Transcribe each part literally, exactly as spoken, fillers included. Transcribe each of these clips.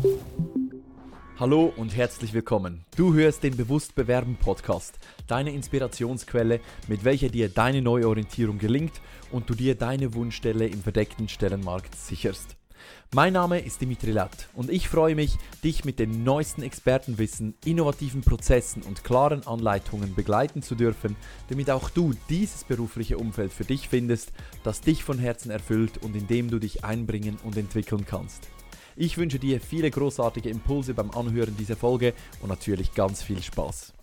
Hallo und herzlich willkommen. Du hörst den Bewusst Bewerben Podcast, deine Inspirationsquelle, mit welcher dir deine Neuorientierung gelingt und du dir deine Wunschstelle im verdeckten Stellenmarkt sicherst. Mein Name ist Dimitri Latt und ich freue mich, dich mit dem neuesten Expertenwissen, innovativen Prozessen und klaren Anleitungen begleiten zu dürfen, damit auch du dieses berufliche Umfeld für dich findest, das dich von Herzen erfüllt und in dem du dich einbringen und entwickeln kannst. Ich wünsche dir viele großartige Impulse beim Anhören dieser Folge und natürlich ganz viel Spaß.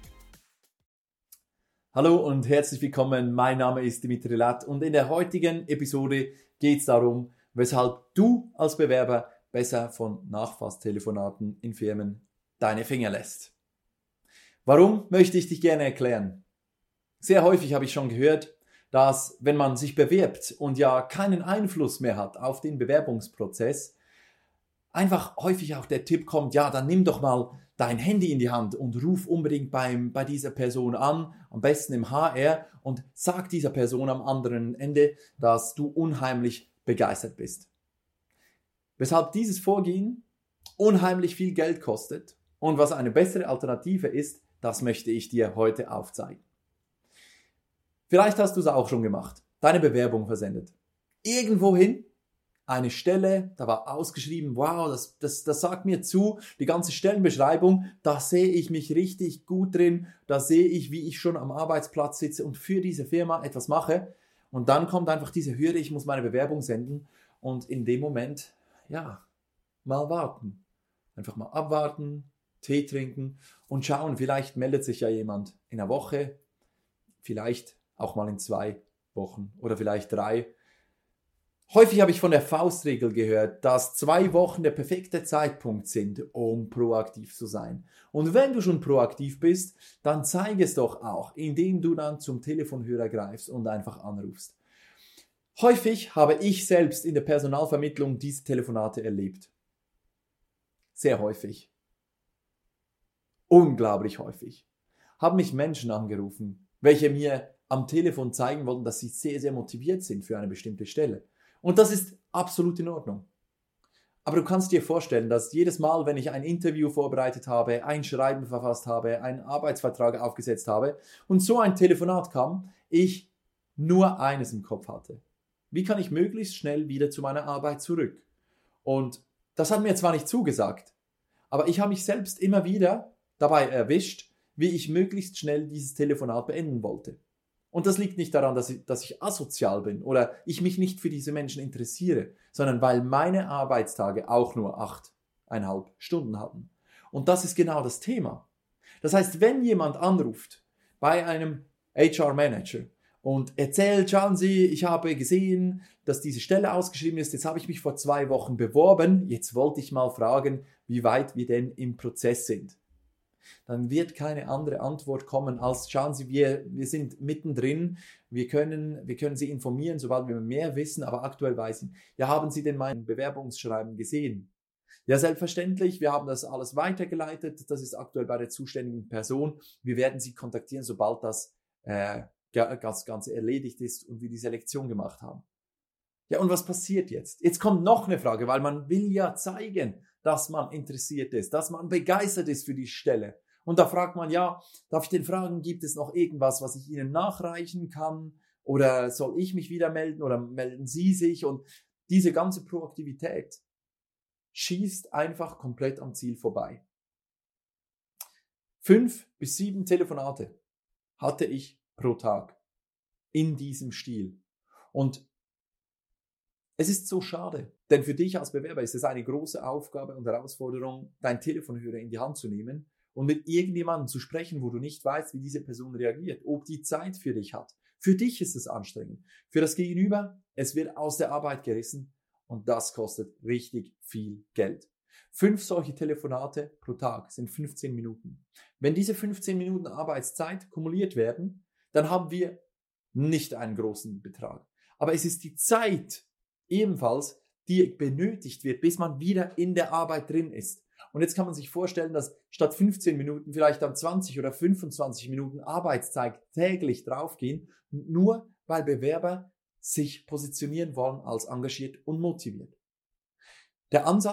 Hallo und herzlich willkommen, mein Name ist Dimitri Latt und in der heutigen Episode geht es darum, weshalb du als Bewerber besser von Nachfasstelefonaten in Firmen deine Finger lässt. Warum, möchte ich dich gerne erklären. Sehr häufig habe ich schon gehört, dass wenn man sich bewirbt und ja keinen Einfluss mehr hat auf den Bewerbungsprozess, einfach häufig auch der Tipp kommt, ja, dann nimm doch mal dein Handy in die Hand und ruf unbedingt beim, bei dieser Person an, am besten im H R, und sag dieser Person am anderen Ende, dass du unheimlich begeistert bist. Weshalb dieses Vorgehen unheimlich viel Geld kostet und was eine bessere Alternative ist, das möchte ich dir heute aufzeigen. Vielleicht hast du es auch schon gemacht, deine Bewerbung versendet. Irgendwohin, eine Stelle, da war ausgeschrieben, wow, das, das, das sagt mir zu, die ganze Stellenbeschreibung, da sehe ich mich richtig gut drin, da sehe ich, wie ich schon am Arbeitsplatz sitze und für diese Firma etwas mache. Und dann kommt einfach diese Hürde, ich muss meine Bewerbung senden und in dem Moment, ja, mal warten. Einfach mal abwarten, Tee trinken und schauen, vielleicht meldet sich ja jemand in einer Woche, vielleicht auch mal in zwei Wochen oder vielleicht drei. Häufig habe ich von der Faustregel gehört, dass zwei Wochen der perfekte Zeitpunkt sind, um proaktiv zu sein. Und wenn du schon proaktiv bist, dann zeige es doch auch, indem du dann zum Telefonhörer greifst und einfach anrufst. Häufig habe ich selbst in der Personalvermittlung diese Telefonate erlebt. Sehr häufig. Unglaublich häufig. Haben mich Menschen angerufen, welche mir am Telefon zeigen wollten, dass sie sehr, sehr motiviert sind für eine bestimmte Stelle. Und das ist absolut in Ordnung. Aber du kannst dir vorstellen, dass jedes Mal, wenn ich ein Interview vorbereitet habe, ein Schreiben verfasst habe, einen Arbeitsvertrag aufgesetzt habe und so ein Telefonat kam, ich nur eines im Kopf hatte. Wie kann ich möglichst schnell wieder zu meiner Arbeit zurück? Und das hat mir zwar nicht zugesagt, aber ich habe mich selbst immer wieder dabei erwischt, wie ich möglichst schnell dieses Telefonat beenden wollte. Und das liegt nicht daran, dass ich, dass ich asozial bin oder ich mich nicht für diese Menschen interessiere, sondern weil meine Arbeitstage auch nur achteinhalb Stunden hatten. Und das ist genau das Thema. Das heißt, wenn jemand anruft bei einem H R-Manager und erzählt, schauen Sie, ich habe gesehen, dass diese Stelle ausgeschrieben ist, jetzt habe ich mich vor zwei Wochen beworben, jetzt wollte ich mal fragen, wie weit wir denn im Prozess sind. Dann wird keine andere Antwort kommen als, schauen Sie, wir, wir sind mittendrin, wir können, wir können Sie informieren, sobald wir mehr wissen, aber aktuell weiß ich, ja, haben Sie denn mein Bewerbungsschreiben gesehen? Ja, selbstverständlich, wir haben das alles weitergeleitet, das ist aktuell bei der zuständigen Person, wir werden Sie kontaktieren, sobald das äh, das Ganze erledigt ist und wir die Selektion gemacht haben. Ja, und was passiert jetzt? Jetzt kommt noch eine Frage, weil man will ja zeigen, dass man interessiert ist, dass man begeistert ist für die Stelle. Und da fragt man, ja, darf ich denn fragen, gibt es noch irgendwas, was ich Ihnen nachreichen kann? Oder soll ich mich wieder melden oder melden Sie sich? Und diese ganze Proaktivität schießt einfach komplett am Ziel vorbei. Fünf bis sieben Telefonate hatte ich pro Tag in diesem Stil. Und es ist so schade, denn für dich als Bewerber ist es eine große Aufgabe und Herausforderung, deinen Telefonhörer in die Hand zu nehmen und mit irgendjemandem zu sprechen, wo du nicht weißt, wie diese Person reagiert, ob die Zeit für dich hat. Für dich ist es anstrengend. Für das Gegenüber, es wird aus der Arbeit gerissen und das kostet richtig viel Geld. Fünf solche Telefonate pro Tag sind fünfzehn Minuten. Wenn diese fünfzehn Minuten Arbeitszeit kumuliert werden, dann haben wir nicht einen großen Betrag. Aber es ist die Zeit, ebenfalls, die benötigt wird, bis man wieder in der Arbeit drin ist. Und jetzt kann man sich vorstellen, dass statt fünfzehn Minuten vielleicht dann zwanzig oder fünfundzwanzig Minuten Arbeitszeit täglich draufgehen, nur weil Bewerber sich positionieren wollen als engagiert und motiviert. Der Ansatz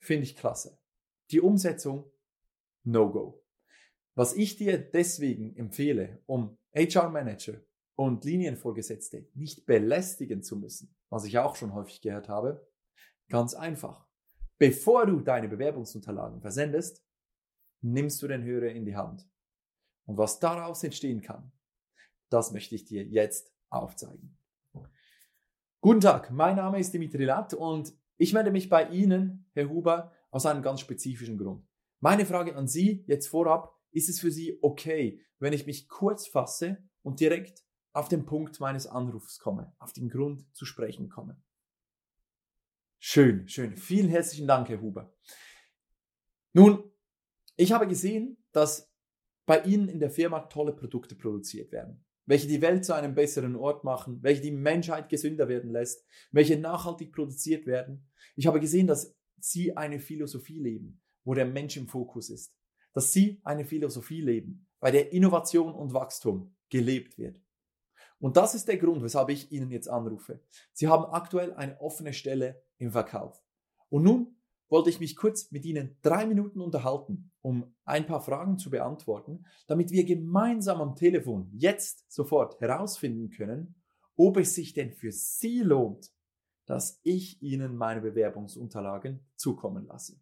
finde ich klasse. Die Umsetzung, no go. Was ich dir deswegen empfehle, um H R-Manager und Linienvorgesetzte nicht belästigen zu müssen, was ich auch schon häufig gehört habe, ganz einfach. Bevor du deine Bewerbungsunterlagen versendest, nimmst du den Hörer in die Hand. Und was daraus entstehen kann, das möchte ich dir jetzt aufzeigen. Guten Tag, mein Name ist Dimitri Latt und ich melde mich bei Ihnen, Herr Huber, aus einem ganz spezifischen Grund. Meine Frage an Sie jetzt vorab: Ist es für Sie okay, wenn ich mich kurz fasse und direkt auf den Punkt meines Anrufs komme, auf den Grund zu sprechen komme? Schön, schön. Vielen herzlichen Dank, Herr Huber. Nun, ich habe gesehen, dass bei Ihnen in der Firma tolle Produkte produziert werden, welche die Welt zu einem besseren Ort machen, welche die Menschheit gesünder werden lässt, welche nachhaltig produziert werden. Ich habe gesehen, dass Sie eine Philosophie leben, wo der Mensch im Fokus ist. Dass Sie eine Philosophie leben, bei der Innovation und Wachstum gelebt wird. Und das ist der Grund, weshalb ich Ihnen jetzt anrufe. Sie haben aktuell eine offene Stelle im Verkauf. Und nun wollte ich mich kurz mit Ihnen drei Minuten unterhalten, um ein paar Fragen zu beantworten, damit wir gemeinsam am Telefon jetzt sofort herausfinden können, ob es sich denn für Sie lohnt, dass ich Ihnen meine Bewerbungsunterlagen zukommen lasse.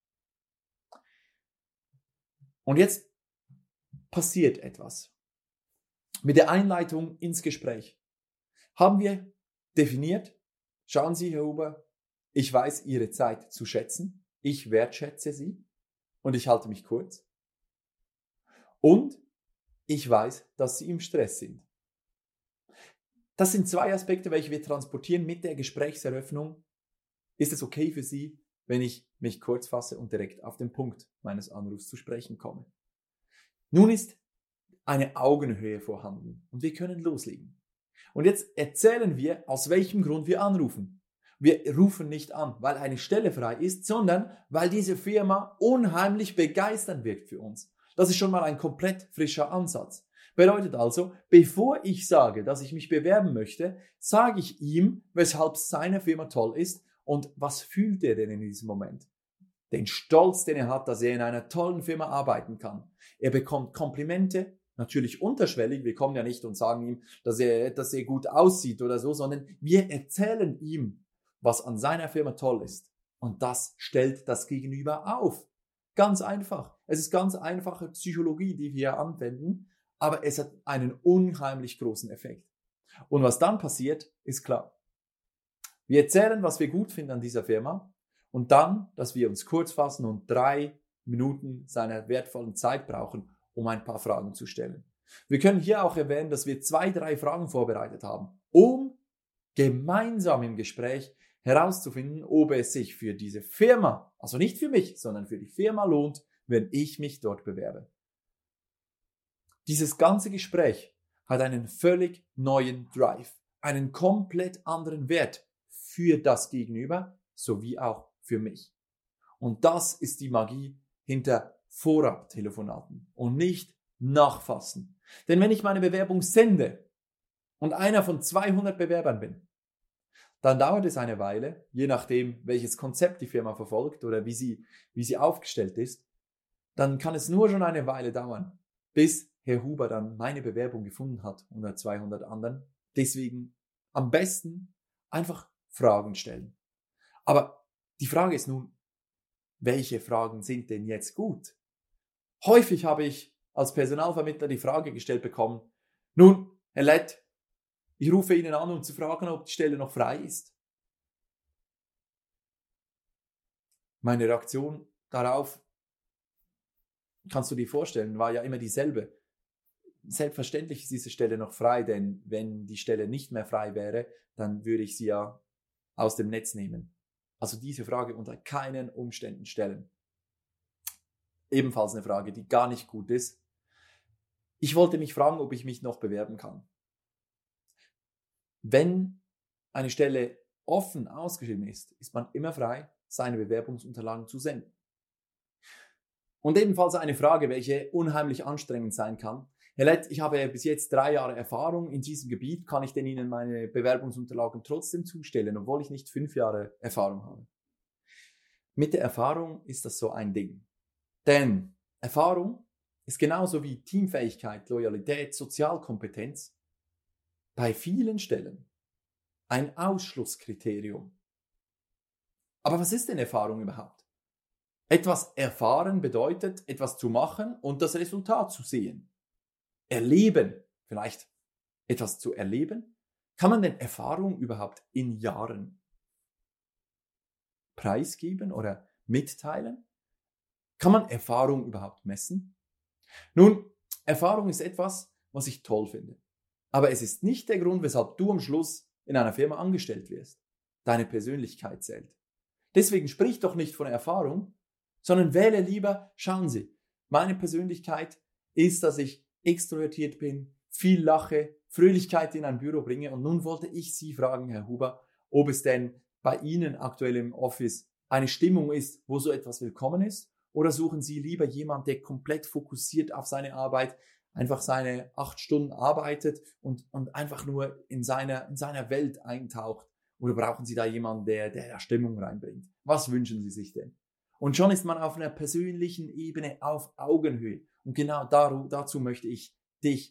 Und jetzt passiert etwas. Mit der Einleitung ins Gespräch haben wir definiert: Schauen Sie, Herr Huber, ich weiß Ihre Zeit zu schätzen, ich wertschätze sie und ich halte mich kurz. Und ich weiß, dass Sie im Stress sind. Das sind zwei Aspekte, welche wir transportieren mit der Gesprächseröffnung. Ist es okay für Sie, wenn ich mich kurz fasse und direkt auf den Punkt meines Anrufs zu sprechen komme? Nun ist eine Augenhöhe vorhanden und wir können loslegen. Und jetzt erzählen wir, aus welchem Grund wir anrufen. Wir rufen nicht an, weil eine Stelle frei ist, sondern weil diese Firma unheimlich begeisternd wirkt für uns. Das ist schon mal ein komplett frischer Ansatz. Bedeutet also, bevor ich sage, dass ich mich bewerben möchte, sage ich ihm, weshalb seine Firma toll ist und was fühlt er denn in diesem Moment. Den Stolz, den er hat, dass er in einer tollen Firma arbeiten kann. Er bekommt Komplimente, natürlich unterschwellig. Wir kommen ja nicht und sagen ihm, dass er, dass er gut aussieht oder so, sondern wir erzählen ihm, was an seiner Firma toll ist. Und das stellt das Gegenüber auf. Ganz einfach. Es ist ganz einfache Psychologie, die wir hier anwenden, aber es hat einen unheimlich großen Effekt. Und was dann passiert, ist klar. Wir erzählen, was wir gut finden an dieser Firma und dann, dass wir uns kurz fassen und drei Minuten seiner wertvollen Zeit brauchen, um ein paar Fragen zu stellen. Wir können hier auch erwähnen, dass wir zwei, drei Fragen vorbereitet haben, um gemeinsam im Gespräch herauszufinden, ob es sich für diese Firma, also nicht für mich, sondern für die Firma lohnt, wenn ich mich dort bewerbe. Dieses ganze Gespräch hat einen völlig neuen Drive, einen komplett anderen Wert für das Gegenüber sowie auch für mich. Und das ist die Magie hinter Vorab-Telefonaten und nicht nachfassen. Denn wenn ich meine Bewerbung sende und einer von zweihundert Bewerbern bin, dann dauert es eine Weile, je nachdem, welches Konzept die Firma verfolgt oder wie sie, wie sie aufgestellt ist, dann kann es nur schon eine Weile dauern, bis Herr Huber dann meine Bewerbung gefunden hat unter zweihundert anderen. Deswegen am besten einfach Fragen stellen. Aber die Frage ist nun, welche Fragen sind denn jetzt gut? Häufig habe ich als Personalvermittler die Frage gestellt bekommen: Nun, Herr Lett, ich rufe Ihnen an, um zu fragen, ob die Stelle noch frei ist. Meine Reaktion darauf, kannst du dir vorstellen, war ja immer dieselbe. Selbstverständlich ist diese Stelle noch frei, denn wenn die Stelle nicht mehr frei wäre, dann würde ich sie ja aus dem Netz nehmen. Also diese Frage unter keinen Umständen stellen. Ebenfalls eine Frage, die gar nicht gut ist. Ich wollte mich fragen, ob ich mich noch bewerben kann. Wenn eine Stelle offen ausgeschrieben ist, ist man immer frei, seine Bewerbungsunterlagen zu senden. Und ebenfalls eine Frage, welche unheimlich anstrengend sein kann. Herr Lett, ich habe bis jetzt drei Jahre Erfahrung in diesem Gebiet. Kann ich denn Ihnen meine Bewerbungsunterlagen trotzdem zustellen, obwohl ich nicht fünf Jahre Erfahrung habe? Mit der Erfahrung ist das so ein Ding. Denn Erfahrung ist genauso wie Teamfähigkeit, Loyalität, Sozialkompetenz bei vielen Stellen ein Ausschlusskriterium. Aber was ist denn Erfahrung überhaupt? Etwas erfahren bedeutet, etwas zu machen und das Resultat zu sehen. Erleben, vielleicht etwas zu erleben. Kann man denn Erfahrung überhaupt in Jahren preisgeben oder mitteilen? Kann man Erfahrung überhaupt messen? Nun, Erfahrung ist etwas, was ich toll finde. Aber es ist nicht der Grund, weshalb du am Schluss in einer Firma angestellt wirst. Deine Persönlichkeit zählt. Deswegen sprich doch nicht von Erfahrung, sondern wähle lieber, schauen Sie, meine Persönlichkeit ist, dass ich extrovertiert bin, viel lache, Fröhlichkeit in ein Büro bringe. Und nun wollte ich Sie fragen, Herr Huber, ob es denn bei Ihnen aktuell im Office eine Stimmung ist, wo so etwas willkommen ist? Oder suchen Sie lieber jemanden, der komplett fokussiert auf seine Arbeit, einfach seine acht Stunden arbeitet und, und einfach nur in seiner, in seiner Welt eintaucht? Oder brauchen Sie da jemanden, der, der Stimmung reinbringt? Was wünschen Sie sich denn? Und schon ist man auf einer persönlichen Ebene auf Augenhöhe. Und genau daru, dazu möchte ich dich,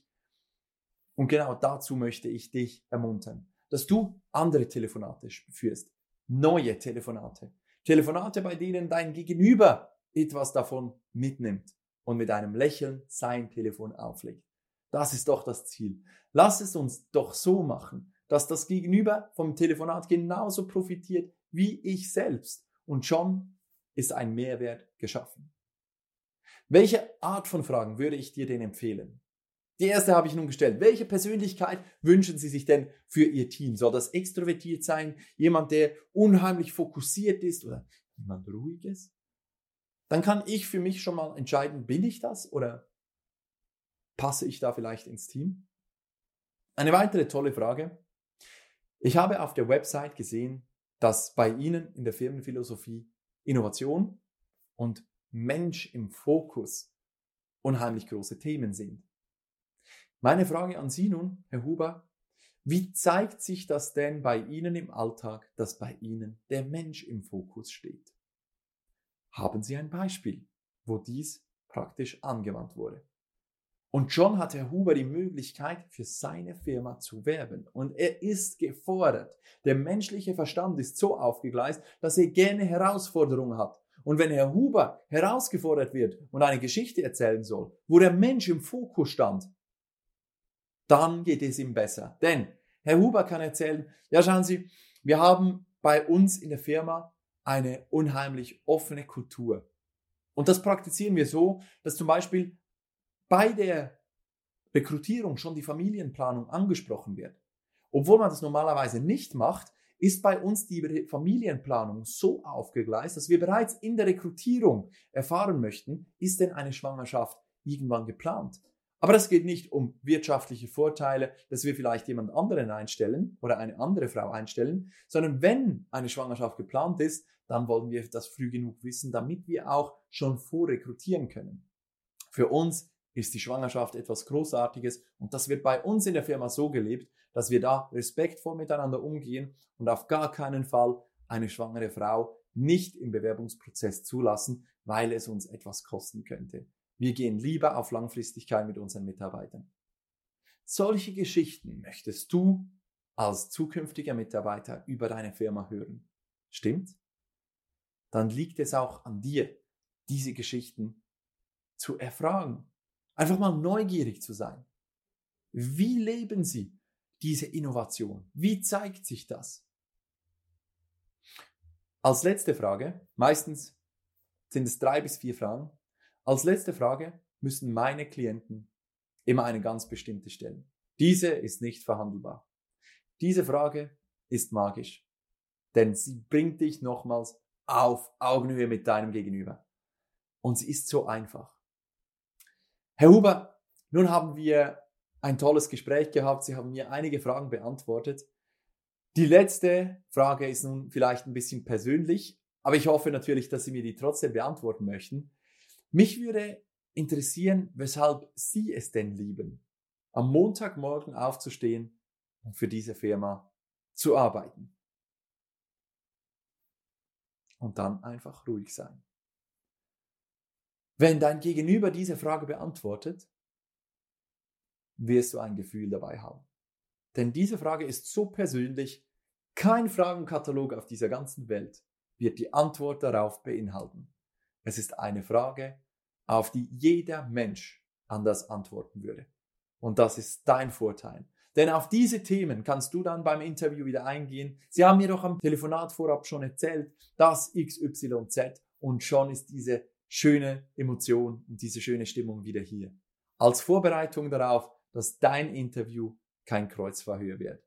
und genau dazu möchte ich dich ermuntern, dass du andere Telefonate führst, neue Telefonate, Telefonate, bei denen dein Gegenüber etwas davon mitnimmt und mit einem Lächeln sein Telefon auflegt. Das ist doch das Ziel. Lass es uns doch so machen, dass das Gegenüber vom Telefonat genauso profitiert wie ich selbst. Und schon ist ein Mehrwert geschaffen. Welche Art von Fragen würde ich dir denn empfehlen? Die erste habe ich nun gestellt. Welche Persönlichkeit wünschen Sie sich denn für Ihr Team? Soll das extrovertiert sein? Jemand, der unheimlich fokussiert ist oder jemand Ruhiges? Dann kann ich für mich schon mal entscheiden, bin ich das oder passe ich da vielleicht ins Team? Eine weitere tolle Frage. Ich habe auf der Website gesehen, dass bei Ihnen in der Firmenphilosophie Innovation und Mensch im Fokus unheimlich große Themen sind. Meine Frage an Sie nun, Herr Huber, wie zeigt sich das denn bei Ihnen im Alltag, dass bei Ihnen der Mensch im Fokus steht? Haben Sie ein Beispiel, wo dies praktisch angewandt wurde? Und schon hat Herr Huber die Möglichkeit, für seine Firma zu werben. Und er ist gefordert. Der menschliche Verstand ist so aufgegleist, dass er gerne Herausforderungen hat. Und wenn Herr Huber herausgefordert wird und eine Geschichte erzählen soll, wo der Mensch im Fokus stand, dann geht es ihm besser. Denn Herr Huber kann erzählen, ja schauen Sie, wir haben bei uns in der Firma eine unheimlich offene Kultur. Und das praktizieren wir so, dass zum Beispiel bei der Rekrutierung schon die Familienplanung angesprochen wird. Obwohl man das normalerweise nicht macht, ist bei uns die Familienplanung so aufgegleist, dass wir bereits in der Rekrutierung erfahren möchten, ist denn eine Schwangerschaft irgendwann geplant? Aber es geht nicht um wirtschaftliche Vorteile, dass wir vielleicht jemand anderen einstellen oder eine andere Frau einstellen, sondern wenn eine Schwangerschaft geplant ist, dann wollen wir das früh genug wissen, damit wir auch schon vorrekrutieren können. Für uns ist die Schwangerschaft etwas Großartiges und das wird bei uns in der Firma so gelebt, dass wir da respektvoll miteinander umgehen und auf gar keinen Fall eine schwangere Frau nicht im Bewerbungsprozess zulassen, weil es uns etwas kosten könnte. Wir gehen lieber auf Langfristigkeit mit unseren Mitarbeitern. Solche Geschichten möchtest du als zukünftiger Mitarbeiter über deine Firma hören. Stimmt? Dann liegt es auch an dir, diese Geschichten zu erfragen. Einfach mal neugierig zu sein. Wie leben sie diese Innovation? Wie zeigt sich das? Als letzte Frage, meistens sind es drei bis vier Fragen, als letzte Frage müssen meine Klienten immer eine ganz bestimmte stellen. Diese ist nicht verhandelbar. Diese Frage ist magisch, denn sie bringt dich nochmals auf Augenhöhe mit deinem Gegenüber. Und sie ist so einfach. Herr Huber, nun haben wir ein tolles Gespräch gehabt. Sie haben mir einige Fragen beantwortet. Die letzte Frage ist nun vielleicht ein bisschen persönlich, aber ich hoffe natürlich, dass Sie mir die trotzdem beantworten möchten. Mich würde interessieren, weshalb Sie es denn lieben, am Montagmorgen aufzustehen und für diese Firma zu arbeiten. Und dann einfach ruhig sein. Wenn dein Gegenüber diese Frage beantwortet, wirst du ein Gefühl dabei haben. Denn diese Frage ist so persönlich, kein Fragenkatalog auf dieser ganzen Welt wird die Antwort darauf beinhalten. Es ist eine Frage, auf die jeder Mensch anders antworten würde. Und das ist dein Vorteil. Denn auf diese Themen kannst du dann beim Interview wieder eingehen. Sie haben mir doch am Telefonat vorab schon erzählt, dass X Y Z, und schon ist diese schöne Emotion und diese schöne Stimmung wieder hier. Als Vorbereitung darauf, dass dein Interview kein Kreuzverhör wird.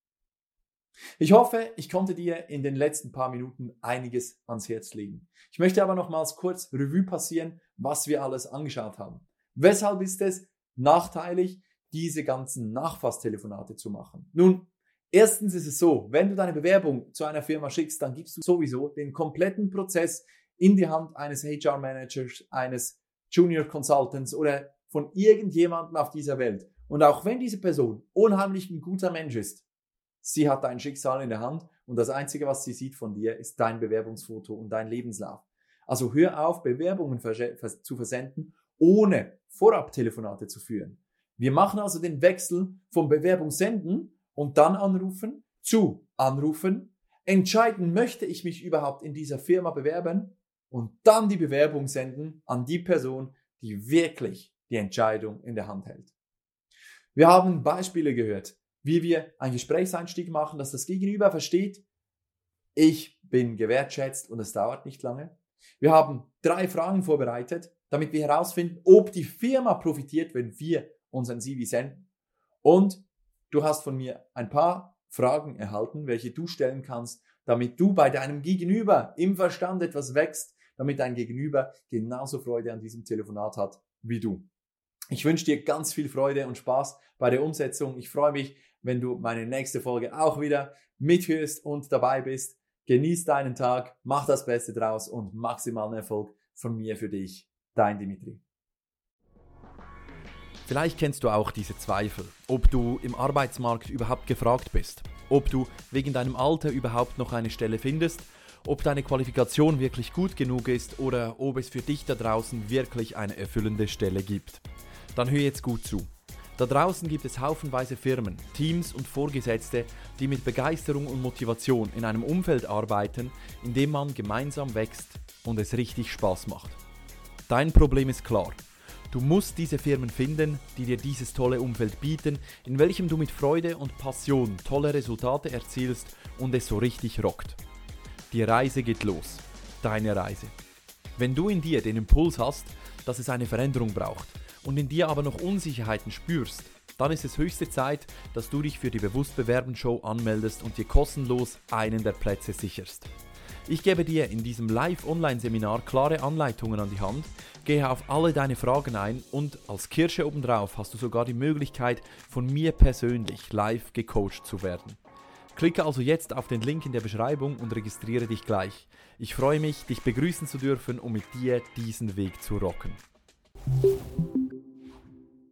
Ich hoffe, ich konnte dir in den letzten paar Minuten einiges ans Herz legen. Ich möchte aber nochmals kurz Revue passieren, was wir alles angeschaut haben. Weshalb ist es nachteilig, diese ganzen Nachfasstelefonate zu machen? Nun, erstens ist es so, wenn du deine Bewerbung zu einer Firma schickst, dann gibst du sowieso den kompletten Prozess in die Hand eines H R-Managers, eines Junior Consultants oder von irgendjemandem auf dieser Welt. Und auch wenn diese Person unheimlich ein guter Mensch ist, sie hat dein Schicksal in der Hand und das Einzige, was sie sieht von dir, ist dein Bewerbungsfoto und dein Lebenslauf. Also hör auf, Bewerbungen zu versenden, ohne Vorabtelefonate zu führen. Wir machen also den Wechsel vom Bewerbung senden und dann anrufen zu anrufen, entscheiden, möchte ich mich überhaupt in dieser Firma bewerben, und dann die Bewerbung senden an die Person, die wirklich die Entscheidung in der Hand hält. Wir haben Beispiele gehört, wie wir einen Gesprächseinstieg machen, dass das Gegenüber versteht, ich bin gewertschätzt und es dauert nicht lange. Wir haben drei Fragen vorbereitet, damit wir herausfinden, ob die Firma profitiert, wenn wir unseren C V senden. Und du hast von mir ein paar Fragen erhalten, welche du stellen kannst, damit du bei deinem Gegenüber im Verstand etwas wächst, damit dein Gegenüber genauso Freude an diesem Telefonat hat wie du. Ich wünsche dir ganz viel Freude und Spaß bei der Umsetzung. Ich freue mich, wenn du meine nächste Folge auch wieder mithörst und dabei bist. Genieß deinen Tag, mach das Beste draus und maximalen Erfolg von mir für dich. Dein Dimitri. Vielleicht kennst du auch diese Zweifel, ob du im Arbeitsmarkt überhaupt gefragt bist, ob du wegen deinem Alter überhaupt noch eine Stelle findest, ob deine Qualifikation wirklich gut genug ist oder ob es für dich da draußen wirklich eine erfüllende Stelle gibt. Dann hör jetzt gut zu. Da draußen gibt es haufenweise Firmen, Teams und Vorgesetzte, die mit Begeisterung und Motivation in einem Umfeld arbeiten, in dem man gemeinsam wächst und es richtig Spaß macht. Dein Problem ist klar. Du musst diese Firmen finden, die dir dieses tolle Umfeld bieten, in welchem du mit Freude und Passion tolle Resultate erzielst und es so richtig rockt. Die Reise geht los. Deine Reise. Wenn du in dir den Impuls hast, dass es eine Veränderung braucht und in dir aber noch Unsicherheiten spürst, dann ist es höchste Zeit, dass du dich für die Bewusst-Bewerben-Show anmeldest und dir kostenlos einen der Plätze sicherst. Ich gebe dir in diesem Live-Online-Seminar klare Anleitungen an die Hand, gehe auf alle deine Fragen ein und als Kirsche obendrauf hast du sogar die Möglichkeit, von mir persönlich live gecoacht zu werden. Klicke also jetzt auf den Link in der Beschreibung und registriere dich gleich. Ich freue mich, dich begrüßen zu dürfen, um mit dir diesen Weg zu rocken.